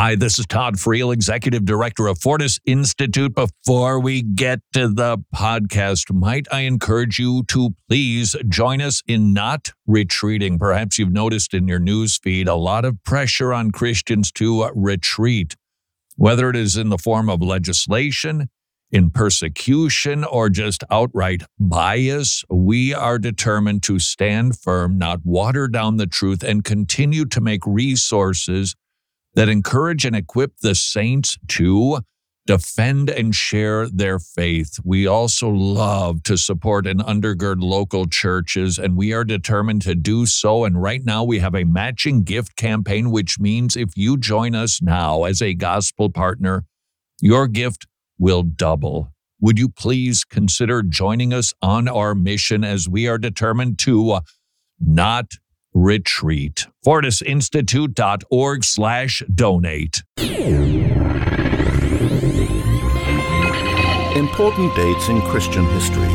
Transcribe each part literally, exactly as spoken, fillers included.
Hi, this is Todd Friel, Executive Director of Fortis Institute. Before we get to the podcast, might I encourage you to please join us in not retreating. Perhaps you've noticed in your news feed a lot of pressure on Christians to retreat, whether it is in the form of legislation, in persecution, or just outright bias. We are determined to stand firm, not water down the truth, and continue to make resources that encourage and equip the saints to defend and share their faith. We also love to support and undergird local churches, and we are determined to do so. And right now we have a matching gift campaign, which means if you join us now as a gospel partner, your gift will double. Would you please consider joining us on our mission as we are determined to uh, not retreat. FortisInstitute.org slash donate. Important dates in Christian history.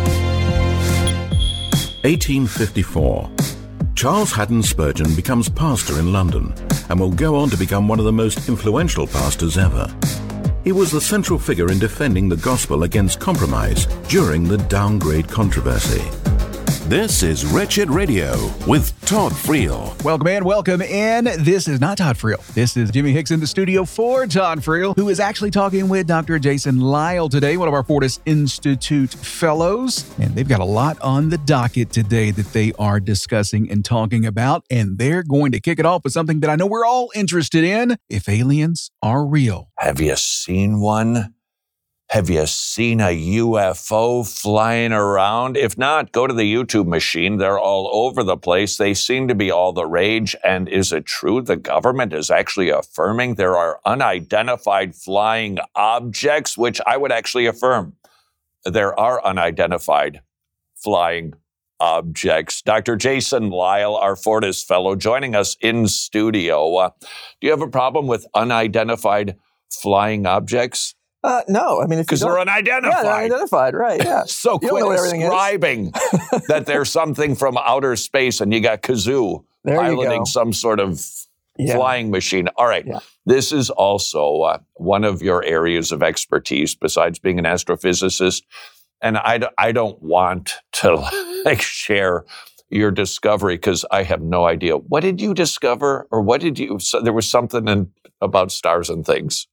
eighteen fifty-four. Charles Haddon Spurgeon becomes pastor in London and will go on to become one of the most influential pastors ever. He was the central figure in defending the gospel against compromise during the downgrade controversy. This is Wretched Radio with Todd Friel. Welcome in, welcome in. This is not Todd Friel. This is Jimmy Hicks in the studio for Todd Friel, who is actually talking with Doctor Jason Lisle today, one of our Fortis Institute fellows. And they've got a lot on the docket today that they are discussing and talking about. And they're going to kick it off with something that I know we're all interested in: if aliens are real. Have you seen one? Have you seen a U F O flying around? If not, go to the YouTube machine. They're all over the place. They seem to be all the rage. And is it true the government is actually affirming there are unidentified flying objects, which I would actually affirm there are unidentified flying objects? Doctor Jason Lisle, our Fortis fellow, joining us in studio. Uh, do you have a problem with unidentified flying objects? Uh, no, I mean, because they're unidentified. Yeah, they're unidentified, right? Yeah. So quit describing that there's something from outer space and you got Kazoo there piloting you some sort of yeah. flying machine. All right. Yeah. This is also uh, one of your areas of expertise besides being an astrophysicist. And I, d- I don't want to like share your discovery because I have no idea. What did you discover, or what did you? So there was something in, about stars and things.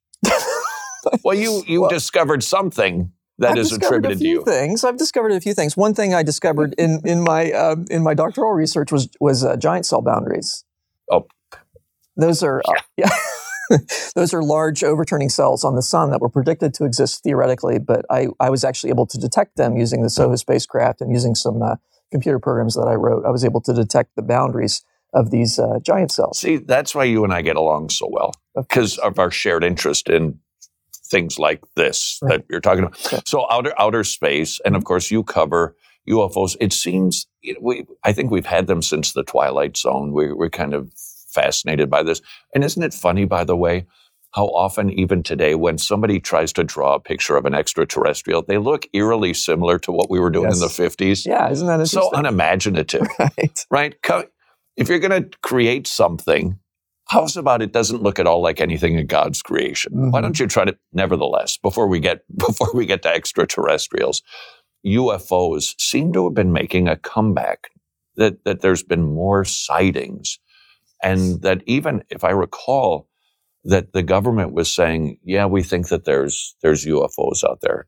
Well, you, you well, discovered something that I've is attributed to you. I've discovered a few things. I've discovered a few things. One thing I discovered in in my um, in my doctoral research was was uh, giant cell boundaries. Oh, those are yeah. Uh, yeah. Those are large overturning cells on the sun that were predicted to exist theoretically, but I, I was actually able to detect them using the SOHO spacecraft and using some uh, computer programs that I wrote. I was able to detect the boundaries of these uh, giant cells. See, that's why you and I get along so well, because of our shared interest in things like this right. that you're talking about. Yeah. So outer outer space, and of course you cover U F Os. It seems, you know, we, I think we've had them since the Twilight Zone. We, we're kind of fascinated by this. And isn't it funny, by the way, how often even today when somebody tries to draw a picture of an extraterrestrial, they look eerily similar to what we were doing yes. in the fifties. Yeah, isn't that interesting? So unimaginative, right? Right? If you're going to create something, how's about it doesn't look at all like anything in God's creation? Mm-hmm. Why don't you try to, nevertheless, before we get before we get to extraterrestrials, U F Os seem to have been making a comeback, that, that there's been more sightings. And that even, if I recall, that the government was saying, yeah, we think that there's there's U F Os out there.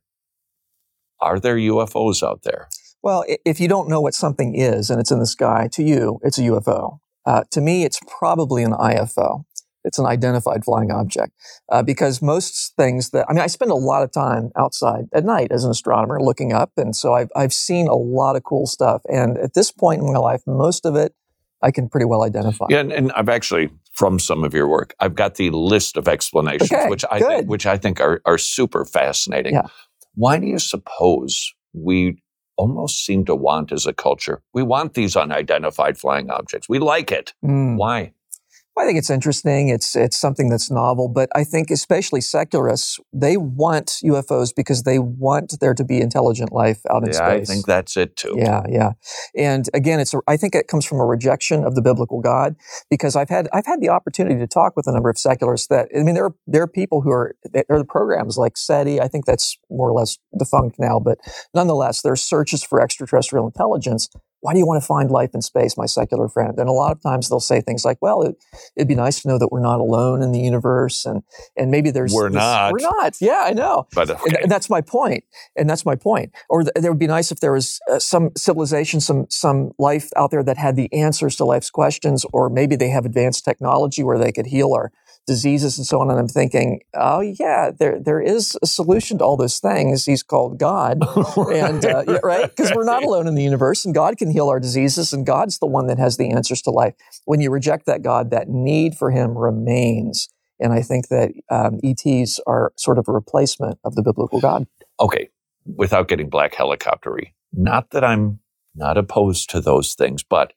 Are there U F Os out there? Well, if you don't know what something is and it's in the sky, to you, it's a U F O. Uh, to me, it's probably an I F O. It's an identified flying object. Uh, because most things that, I mean, I spend a lot of time outside at night as an astronomer looking up. And so I've, I've seen a lot of cool stuff. And at this point in my life, most of it I can pretty well identify. Yeah, and, and I've actually, from some of your work, I've got the list of explanations, okay, which I good. think, which I think are, are super fascinating. Yeah. Why do you suppose we almost seem to want as a culture, we want these unidentified flying objects. We like it. Mm. Why? I think it's interesting. It's it's something that's novel, but I think especially secularists, they want U F Os because they want there to be intelligent life out in yeah, space. I think that's it too. Yeah, yeah. And again, it's a, I think it comes from a rejection of the biblical God, because I've had I've had the opportunity to talk with a number of secularists that, I mean, there are, there are people who are, there are programs like SETI. I think that's more or less defunct now, but nonetheless, there's searches for extraterrestrial intelligence. Why do you want to find life in space, my secular friend? And a lot of times they'll say things like, well, it, it'd be nice to know that we're not alone in the universe. And, and maybe there's... We're this, not. We're not. Yeah, I know. But okay. and, and that's my point. And that's my point. Or th- it would be nice if there was uh, some civilization, some some life out there that had the answers to life's questions, or maybe they have advanced technology where they could heal our diseases and so on. And I'm thinking, oh yeah, there there is a solution to all those things. He's called God, and uh, yeah, right, because we're not alone in the universe, and God can heal our diseases, and God's the one that has the answers to life. When you reject that God, that need for Him remains, and I think that um, E Ts are sort of a replacement of the biblical God. Okay, without getting black helicoptery, not that I'm not opposed to those things, but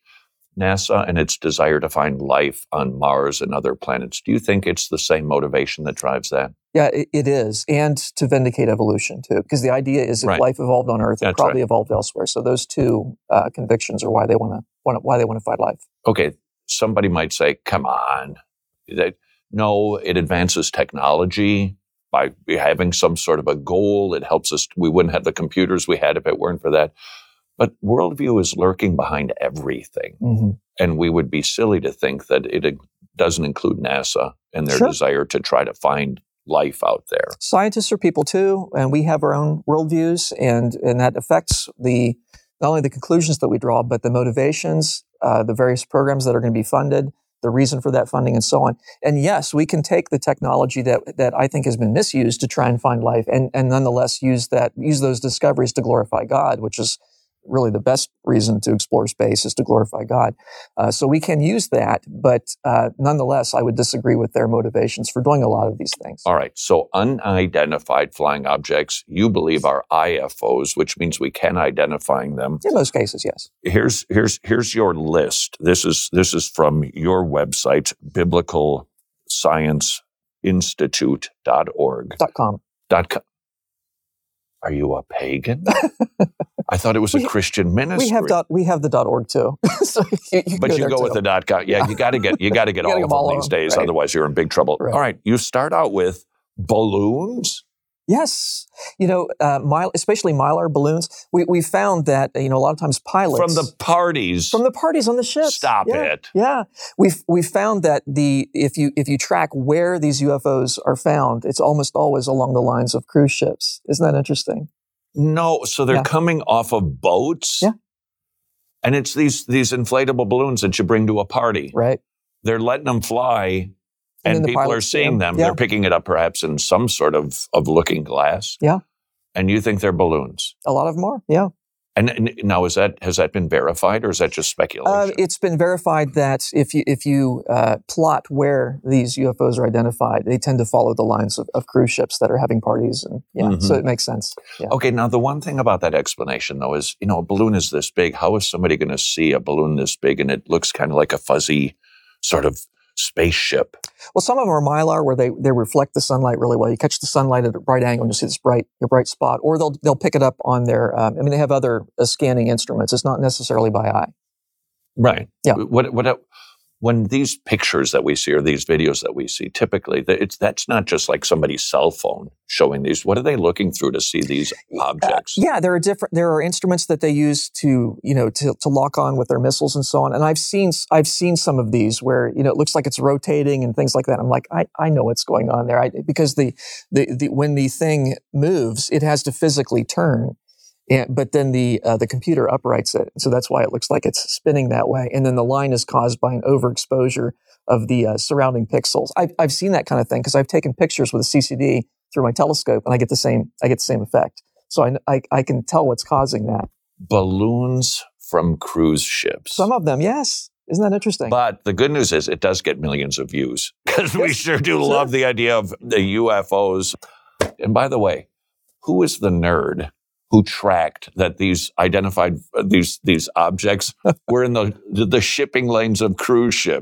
NASA and its desire to find life on Mars and other planets, do you think it's the same motivation that drives that? Yeah, it, it is. And to vindicate evolution, too. Because the idea is if Right. life evolved on Earth, it That's probably right. evolved elsewhere. So those two uh, convictions are why they want to why they want to find life. Okay, somebody might say, come on. That, no, it advances technology by having some sort of a goal. It helps us. We wouldn't have the computers we had if it weren't for that. But worldview is lurking behind everything. Mm-hmm. And we would be silly to think that it doesn't include NASA and their Sure. desire to try to find life out there. Scientists are people too, and we have our own worldviews, and and that affects the not only the conclusions that we draw, but the motivations, uh, the various programs that are going to be funded, the reason for that funding, and so on. And yes, we can take the technology that that I think has been misused to try and find life, and and nonetheless use that use those discoveries to glorify God, which is really the best reason to explore space is to glorify God. Uh, so we can use that, but uh, nonetheless, I would disagree with their motivations for doing a lot of these things. All right. So unidentified flying objects, you believe are I F Os, which means we can identify them. In most cases, yes. Here's here's here's your list. This is this is from your website, biblical science institute dot org. Dot com. Dot com. Are you a pagan? I thought it was a We- Christian ministry. We have dot. We have the dot org too. so you, you But go you there go too. with the dot com. Yeah, you got to get you got to get You gotta all get of them them all these on, days. right. Otherwise, you're in big trouble. Right. All right, you start out with balloons. Yes, you know, uh, mylar, especially mylar balloons. We we found that you know a lot of times pilots From the parties. from the parties on the ships. Stop yeah, it. Yeah, we we found that the if you if you track where these U F Os are found, it's almost always along the lines of cruise ships. Isn't that interesting? No, so they're Yeah. coming off of boats. Yeah. And it's these these inflatable balloons that you bring to a party. Right. They're letting them fly, And and, then the people are pilots see seeing them. them. Yeah. They're picking it up perhaps in some sort of, of looking glass. Yeah. And you think they're balloons. A lot of them are. Yeah. And, and now is that has that been verified or is that just speculation? Uh, it's been verified that if you if you uh, plot where these U F Os are identified, they tend to follow the lines of, of cruise ships that are having parties, and yeah, Mhm. so it makes sense. Yeah. Okay, now the one thing about that explanation, though, is, you know, a balloon is this big. How is somebody going to see a balloon this big and it looks kind of like a fuzzy sort of spaceship? Well, some of them are mylar, where they, they reflect the sunlight really well. You catch the sunlight at a bright angle, and you see this bright a bright spot, or they'll they'll pick it up on their. Um, I mean, they have other uh, scanning instruments. It's not necessarily by eye. Right. Yeah. What, what, when these pictures that we see or these videos that we see, typically, that it's that's not just like somebody's cell phone showing these. What are they looking through to see these objects? Yeah, there are different. There are instruments that they use to, you know, to, to lock on with their missiles and so on. And I've seen, I've seen some of these where, you know, it looks like it's rotating and things like that. I'm like, I, I know what's going on there. I, because the, the, the, when the thing moves, it has to physically turn. And, but then the uh, the computer uprights it, so that's why it looks like it's spinning that way. And then the line is caused by an overexposure of the uh, surrounding pixels. I've I've seen that kind of thing because I've taken pictures with a C C D through my telescope, and I get the same I get the same effect. So I I, I can tell what's causing that. Balloons from cruise ships. Some of them, yes. Isn't that interesting? But the good news is it does get millions of views because we Yes, sure do sure. love the idea of the U F Os. And by the way, who is the nerd who tracked that these identified uh, these these objects were in the the shipping lanes of cruise ships?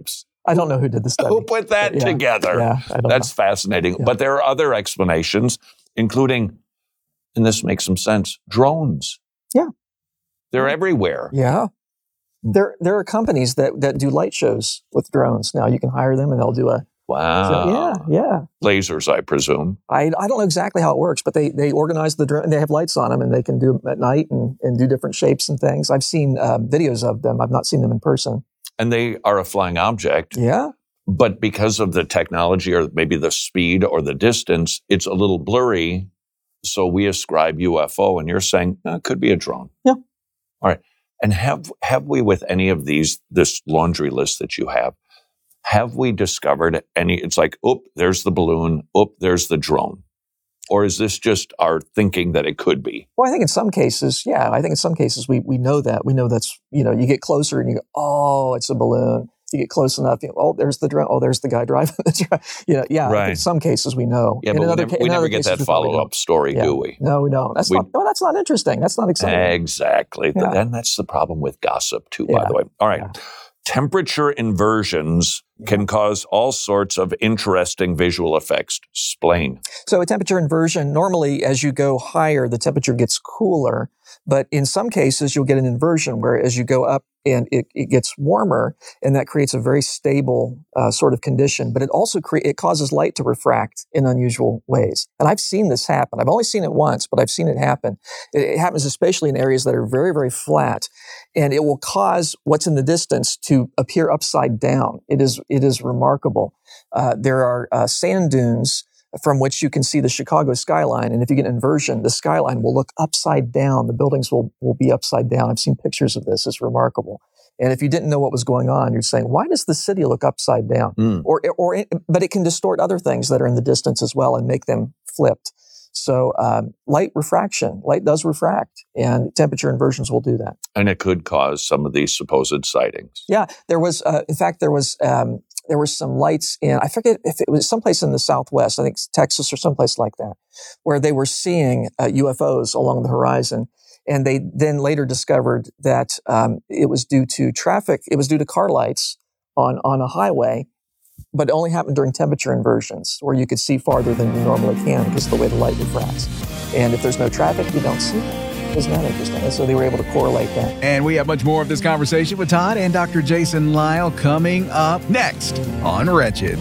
I don't know who did the study. Who put that yeah, together? Yeah, I don't That's know. fascinating. Yeah. But there are other explanations, including, and this makes some sense, drones. Yeah. They're everywhere. Yeah. There there are companies that, that do light shows with drones. Now you can hire them and they'll do a, Wow. so, yeah, yeah. Lasers, I presume. I, I don't know exactly how it works, but they, they organize the drone, they have lights on them and they can do them at night and, and do different shapes and things. I've seen uh, videos of them. I've not seen them in person. And they are a flying object. Yeah. But because of the technology or maybe the speed or the distance, it's a little blurry. So we ascribe U F O, and you're saying eh, it could be a drone. Yeah. All right. And have have we, with any of these, this laundry list that you have, have we discovered any, it's like, oop, there's the balloon, oop, there's the drone. Or is this just our thinking that it could be? Well, I think in some cases, yeah, I think in some cases we we know that. We know that's, you know, you get closer and you go, oh, it's a balloon. You get close enough, you know, oh, there's the drone. Oh, there's the guy driving the drone. You know, yeah, Right. in some cases we know. Yeah, In but we another never, ca- we in never other get cases that we probably follow-up don't. story, Yeah. do we? No, we don't. That's We- not, no, that's not interesting. That's not exciting. Exactly. Yeah. And that's the problem with gossip, too, by Yeah. the way. All right. Yeah. Temperature inversions can cause all sorts of interesting visual effects. Explain. So a temperature inversion, normally as you go higher, the temperature gets cooler. But in some cases, you'll get an inversion where as you go up and it, it gets warmer, and that creates a very stable uh, sort of condition. But it also cre- it causes light to refract in unusual ways. And I've seen this happen. I've only seen it once, but I've seen it happen. It, it happens especially in areas that are very, very flat. And it will cause what's in the distance to appear upside down. It is it is remarkable. Uh, there are uh, sand dunes from which you can see the Chicago skyline. And if you get an inversion, the skyline will look upside down. The buildings will, will be upside down. I've seen pictures of this. It's remarkable. And if you didn't know what was going on, you're saying, why does the city look upside down? Mm. Or, or, but it can distort other things that are in the distance as well and make them flipped. So um, light refraction, light does refract, and temperature inversions will do that. And it could cause some of these supposed sightings. Yeah, there was, uh, in fact, there was um, there were some lights in, I forget if it was someplace in the Southwest, I think Texas or someplace like that, where they were seeing uh, U F Os along the horizon. And they then later discovered that um, it was due to traffic, it was due to car lights on, on a highway, but it only happened during temperature inversions, where you could see farther than you normally can because of the way the light refracts. And if there's no traffic, you don't see it. Isn't that interesting? And so they were able to correlate that. And we have much more of this conversation with Todd and Doctor Jason Lisle coming up next on Wretched.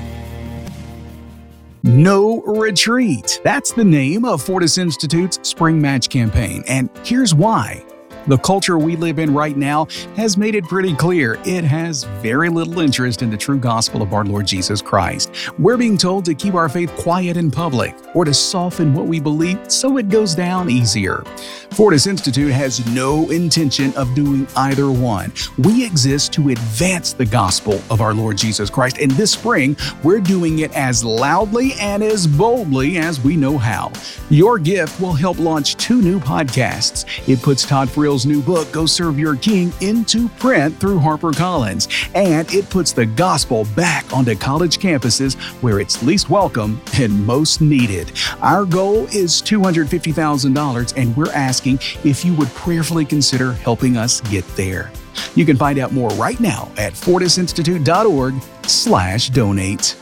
No Retreat. That's the name of Fortis Institute's Spring Match campaign. And here's why. The culture we live in right now has made it pretty clear it has very little interest in the true gospel of our Lord Jesus Christ. We're being told to keep our faith quiet in public or to soften what we believe so it goes down easier. Fortis Institute has no intention of doing either one. We exist to advance the gospel of our Lord Jesus Christ, and this spring, we're doing it as loudly and as boldly as we know how. Your gift will help launch two new podcasts. It puts Todd Friel's new book, Go Serve Your King, into print through HarperCollins, and it puts the gospel back onto college campuses where it's least welcome and most needed. Our goal is two hundred fifty thousand dollars, and we're asking if you would prayerfully consider helping us get there. You can find out more right now at fortisinstitute.org slash donate.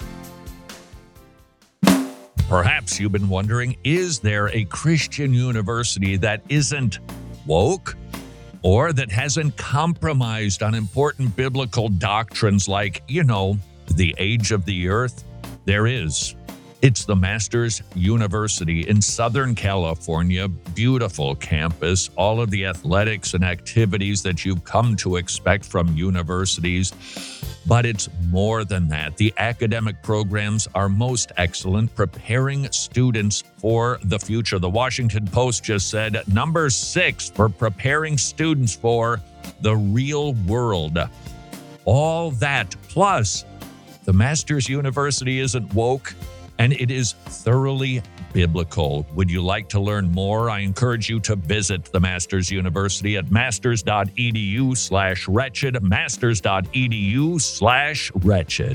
Perhaps you've been wondering, is there a Christian university that isn't woke or that hasn't compromised on important biblical doctrines like, you know, the age of the earth? There is. It's the Masters University in Southern California. Beautiful campus, all of the athletics and activities that you've come to expect from universities. But it's more than that. The academic programs are most excellent, preparing students for the future. The Washington Post just said number six for preparing students for the real world. All that plus the Masters University isn't woke, and it is thoroughly biblical. Would you like to learn more? I encourage you to visit the Masters University at masters.edu slash wretched, masters.edu slash wretched.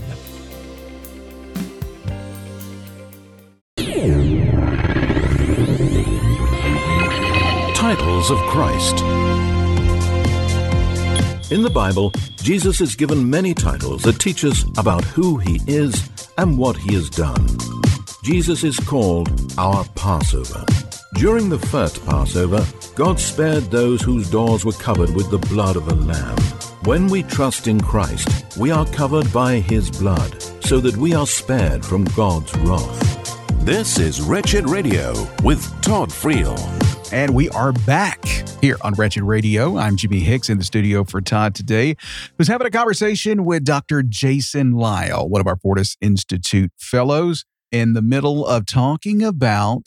Titles of Christ. In the Bible, Jesus is given many titles that teach us about who he is and what he has done. Jesus is called our Passover. During the first Passover, God spared those whose doors were covered with the blood of a lamb. When we trust in Christ, we are covered by his blood, so that we are spared from God's wrath. This is Wretched Radio with Todd Friel. And we are back here on Wretched Radio. I'm Jimmy Hicks in the studio for Todd today, who's having a conversation with Doctor Jason Lisle, one of our Fortis Institute fellows, in the middle of talking about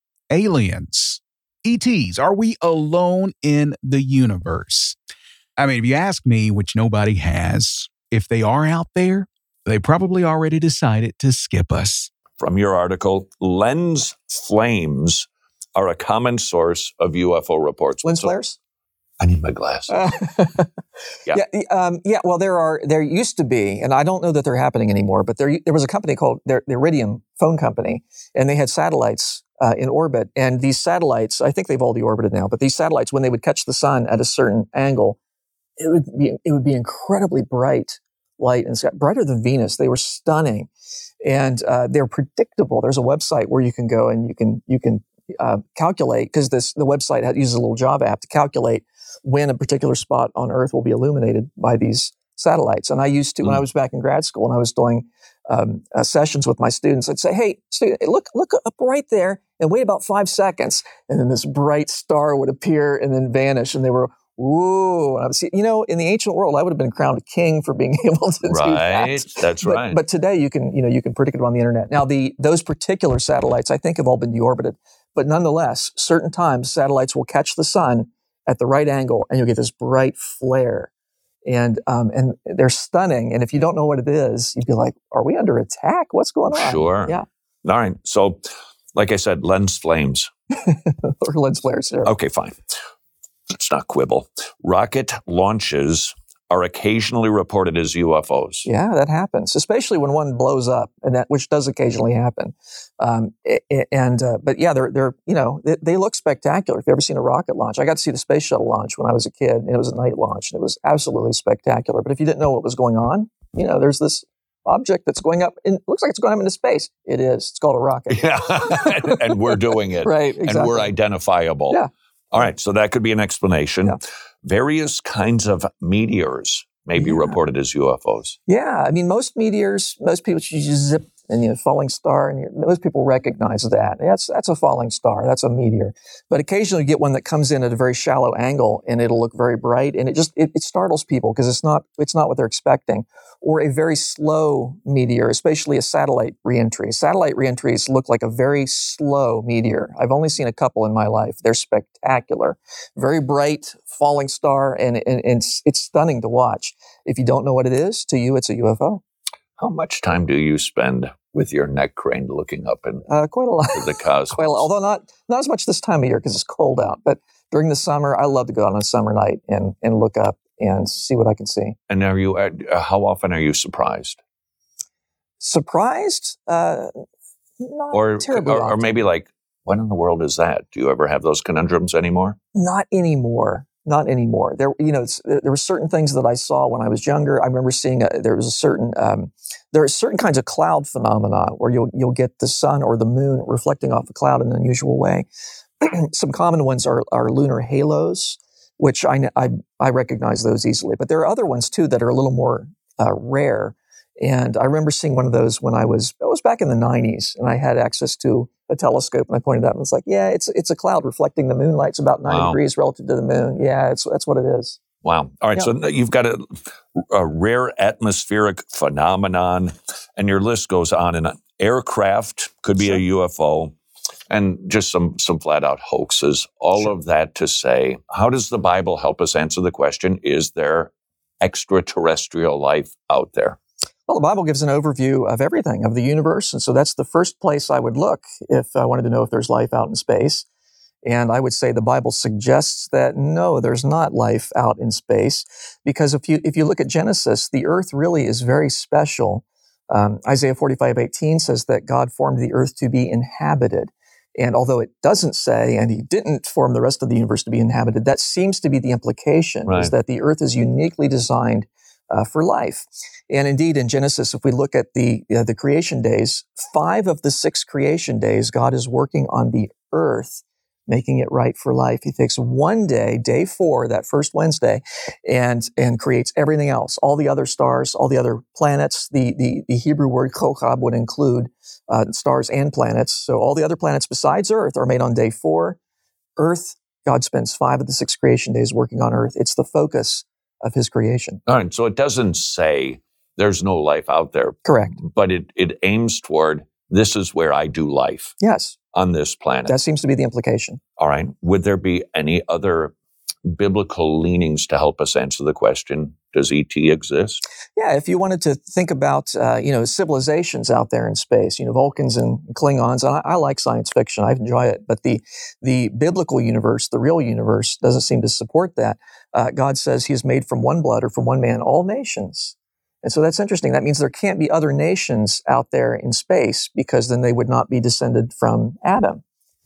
aliens, E Ts. Are we alone in the universe? I mean, if you ask me, which nobody has, if they are out there, they probably already decided to skip us. From your article, lens flames are a common source of U F O reports. Lens So- flares? I need my glasses. Uh, Yeah. yeah, um, yeah. Well, there are. There used to be, and I don't know that they're happening anymore. But there, there was a company called the, the Iridium phone company, and they had satellites uh, in orbit. And these satellites, I think they've all deorbited now. But these satellites, when they would catch the sun at a certain angle, it would be it would be incredibly bright light and sky, brighter than Venus. They were stunning, and uh, they're predictable. There's a website where you can go and you can you can uh, calculate, because this the website uses a little Java app to calculate when a particular spot on Earth will be illuminated by these satellites. And I used to, mm. when I was back in grad school and I was doing um, uh, sessions with my students, I'd say, hey, student, look, look up right there and wait about five seconds. And then this bright star would appear and then vanish. And they were, whoa. And I would see, you know, in the ancient world, I would have been crowned a king for being able to right. do that. That's but, right. But today you can, you know, you can predict it on the internet. Now, the those particular satellites, I think, have all been deorbited. But nonetheless, certain times satellites will catch the sun at the right angle, and you'll get this bright flare, and um, and they're stunning. And if you don't know what it is, you'd be like, "Are we under attack? What's going on?" Sure. Yeah. All right. So, like I said, lens flames. Or lens flares. Sure. Okay, fine. Let's not quibble. Rocket launches are occasionally reported as U F Os. Yeah, that happens, especially when one blows up, and that which does occasionally happen. Um, and uh, but yeah, they're they're you know they, they look spectacular. If you've ever seen a rocket launch, I got to see the space shuttle launch when I was a kid, and it was a night launch, and it was absolutely spectacular. But if you didn't know what was going on, you know, there's this object that's going up, and it looks like it's going up into space. It is. It's called a rocket. Yeah, and, and we're doing it, right? Exactly. And we're identifiable. Yeah. All right. So that could be an explanation. Yeah. Various kinds of meteors may be Yeah. reported as U F Os. Yeah, I mean, most meteors, most people just zip and you know, falling star, and most people recognize that. That's that's a falling star. That's a meteor. But occasionally you get one that comes in at a very shallow angle, and it'll look very bright, and it just it, it startles people because it's not it's not what they're expecting. Or a very slow meteor, especially a satellite reentry. Satellite reentries look like a very slow meteor. I've only seen a couple in my life. They're spectacular, very bright falling star, and, and, and it's, it's stunning to watch. If you don't know what it is, to you, it's a U F O. How much time do you spend with your neck craned looking up in Uh, quite a lot. the cosmos? Quite a lot. Although not not as much this time of year because it's cold out. But during the summer, I love to go out on a summer night and and look up and see what I can see. And are you? Uh, how often are you surprised, Surprised? Uh, not or terribly or, or often. maybe like, what in the world is that? Do you ever have those conundrums anymore? Not anymore. Not anymore. There, you know, it's, there were certain things that I saw when I was younger. I remember seeing a, there was a certain um, there are certain kinds of cloud phenomena where you'll you'll get the sun or the moon reflecting off a cloud in an unusual way. Some common ones are are lunar halos, which I, I I recognize those easily. But there are other ones too that are a little more uh, rare. And I remember seeing one of those when I was it was back in the nineties, and I had access to a telescope, and I pointed out, and it's like, yeah, it's it's a cloud reflecting the moonlight. It's about ninety Wow. degrees relative to the moon. Yeah, it's that's what it is. Wow. All right. Yeah. So you've got a, a rare atmospheric phenomenon, and your list goes on and on. Aircraft could be Sure. a U F O, and just some some flat out hoaxes. All Sure. of that to say, how does the Bible help us answer the question, is there extraterrestrial life out there? Well, the Bible gives an overview of everything, of the universe. And so that's the first place I would look if I wanted to know if there's life out in space. And I would say the Bible suggests that no, there's not life out in space. Because if you if you look at Genesis, the earth really is very special. Um, Isaiah forty-five eighteen says that God formed the earth to be inhabited. And although it doesn't say, and he didn't form the rest of the universe to be inhabited, that seems to be the implication, Right. is that the earth is uniquely designed uh, for life. And indeed, in Genesis, if we look at the uh, the creation days, five of the six creation days, God is working on the earth, making it right for life. He takes one day, day four, that first Wednesday, and and creates everything else, all the other stars, all the other planets. The the, the Hebrew word kokab would include uh, stars and planets. So all the other planets besides Earth are made on day four. Earth, God spends five of the six creation days working on Earth. It's the focus of his creation. All right. So it doesn't say there's no life out there, Correct. but it, it aims toward this is where I do life Yes, on this planet. that seems to be the implication. All right. Would there be any other biblical leanings to help us answer the question, does E T exist? Yeah, if you wanted to think about, uh, you know, civilizations out there in space, you know, Vulcans and Klingons, and I, I like science fiction, I enjoy it, but the the biblical universe, the real universe, doesn't seem to support that. Uh, God says he has made from one blood or from one man all nations. And so that's interesting. That means there can't be other nations out there in space, because then they would not be descended from Adam.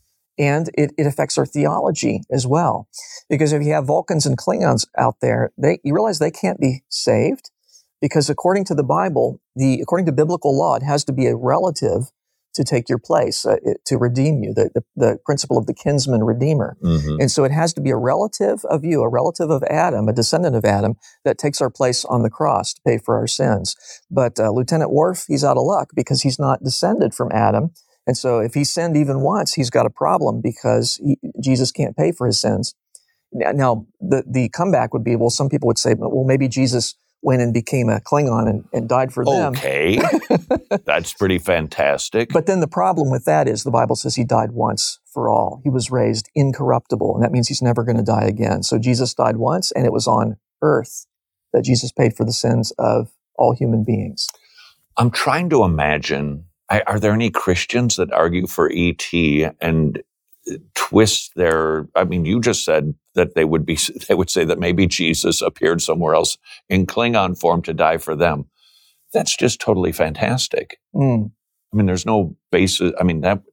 And it, it affects our theology as well. Because if you have Vulcans and Klingons out there, they, you realize they can't be saved, because according to the Bible, the according to biblical law, it has to be a relative to take your place, uh, it, to redeem you, the, the, the principle of the kinsman redeemer. Mm-hmm. And so it has to be a relative of you, a relative of Adam, a descendant of Adam, that takes our place on the cross to pay for our sins. But uh, Lieutenant Worf, he's out of luck because he's not descended from Adam. And so if he sinned even once, he's got a problem, because he, Jesus can't pay for his sins. Now, the, the comeback would be, well, some people would say, well, maybe Jesus went and became a Klingon and, and died for them. Okay. That's pretty fantastic. But then the problem with that is the Bible says he died once for all. He was raised incorruptible, and that means he's never going to die again. So Jesus died once, and it was on earth that Jesus paid for the sins of all human beings. I'm trying to imagine, I, are there any Christians that argue for E T and twist their, I mean, you just said that they would be, they would say that maybe Jesus appeared somewhere else in Klingon form to die for them. That's just totally fantastic. Mm. I mean, there's no basis. I mean, that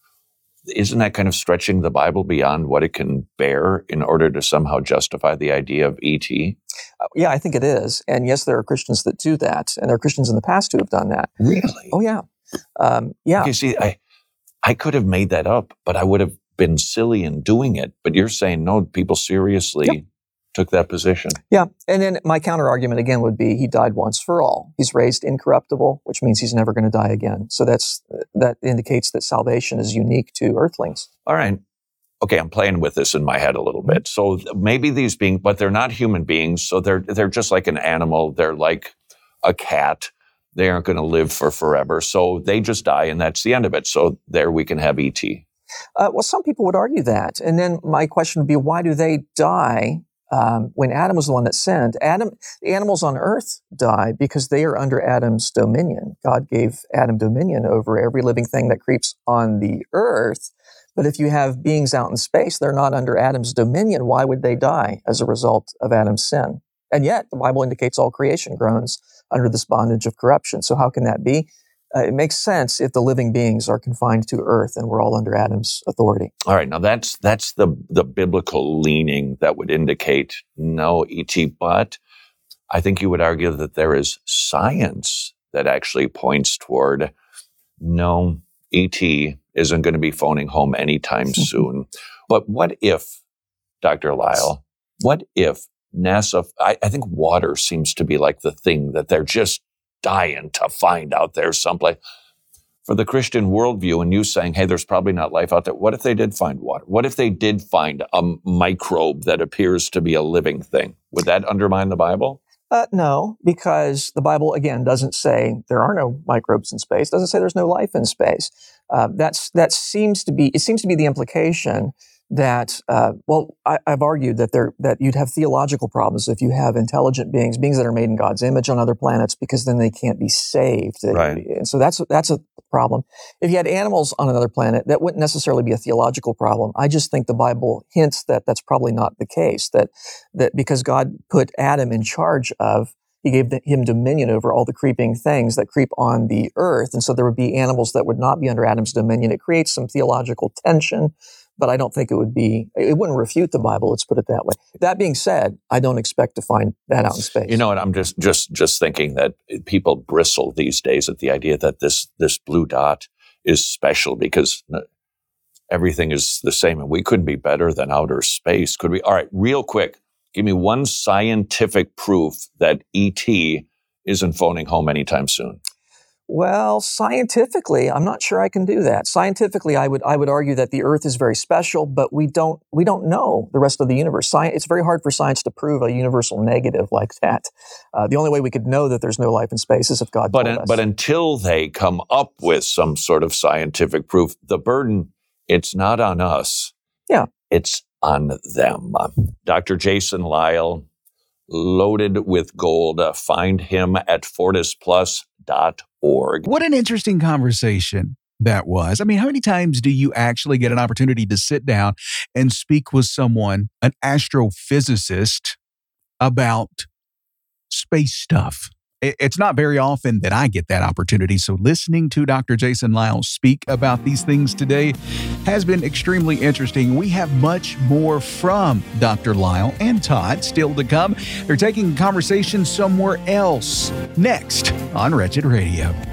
isn't that kind of stretching the Bible beyond what it can bear in order to somehow justify the idea of E T? Uh, yeah, I think it is. And yes, there are Christians that do that, and there are Christians in the past who have done that. Really? Oh, yeah. Um, yeah. You see, I, I could have made that up, but I would have been silly in doing it. But you're saying, no, people seriously Yep. took that position. Yeah. And then my counter argument again would be he died once for all. He's raised incorruptible, which means he's never going to die again. So that's that indicates that salvation is unique to earthlings. All right. Okay, I'm playing with this in my head a little bit. So maybe these beings, but they're not human beings. So they're they're just like an animal. They're like a cat. They aren't going to live for forever. So they just die, and that's the end of it. So there we can have E T. Uh, well, some people would argue that. And then my question would be, why do they die um, when Adam was the one that sinned? Adam, the animals on earth die because they are under Adam's dominion. God gave Adam dominion over every living thing that creeps on the earth. But if you have beings out in space, they're not under Adam's dominion. Why would they die as a result of Adam's sin? And yet, the Bible indicates all creation groans under this bondage of corruption. So how can that be? Uh, it makes sense if the living beings are confined to earth and we're all under Adam's authority. All right, now that's that's the the biblical leaning that would indicate no E T. But I think you would argue that there is science that actually points toward no, E T isn't going to be phoning home anytime soon. But what if, Doctor Lisle, what if NASA, I, I think water seems to be like the thing that they're just dying to find out there someplace. For the Christian worldview, and you saying, hey, there's probably not life out there. What if they did find water? What if they did find a microbe that appears to be a living thing? Would that undermine the Bible? Uh, no, because the Bible, again, doesn't say there are no microbes in space. Doesn't say there's no life in space. Uh, that's that seems to be, it seems to be the implication that, uh, well, I, I've argued that there that you'd have theological problems if you have intelligent beings, beings that are made in God's image on other planets, because then they can't be saved. Right. And so that's that's a problem. If you had animals on another planet, that wouldn't necessarily be a theological problem. I just think the Bible hints that that's probably not the case. That that because God put Adam in charge of he gave the, him dominion over all the creeping things that creep on the earth. And so there would be animals that would not be under Adam's dominion. It creates some theological tension, but I don't think it would be, it wouldn't refute the Bible, let's put it that way. That being said, I don't expect to find that out in space. You know what, I'm just just just thinking that people bristle these days at the idea that this this blue dot is special because everything is the same and we couldn't be better than outer space, could we? All right, real quick, give me one scientific proof that E T isn't phoning home anytime soon. Well, scientifically, I'm not sure I can do that. Scientifically, I would I would argue that the Earth is very special, but we don't we don't know the rest of the universe. Science, it's very hard for science to prove a universal negative like that. Uh, the only way we could know that there's no life in space is if God but told in, us. But until they come up with some sort of scientific proof, the burden, it's not on us. Yeah. It's on them. Doctor Jason Lisle, loaded with gold. Uh, find him at fortis plus dot org. What an interesting conversation that was. I mean, how many times do you actually get an opportunity to sit down and speak with someone, an astrophysicist, about space stuff? It's not very often that I get that opportunity. So listening to Doctor Jason Lisle speak about these things today has been extremely interesting. We have much more from Doctor Lisle and Todd still to come. They're taking conversation somewhere else next on Wretched Radio.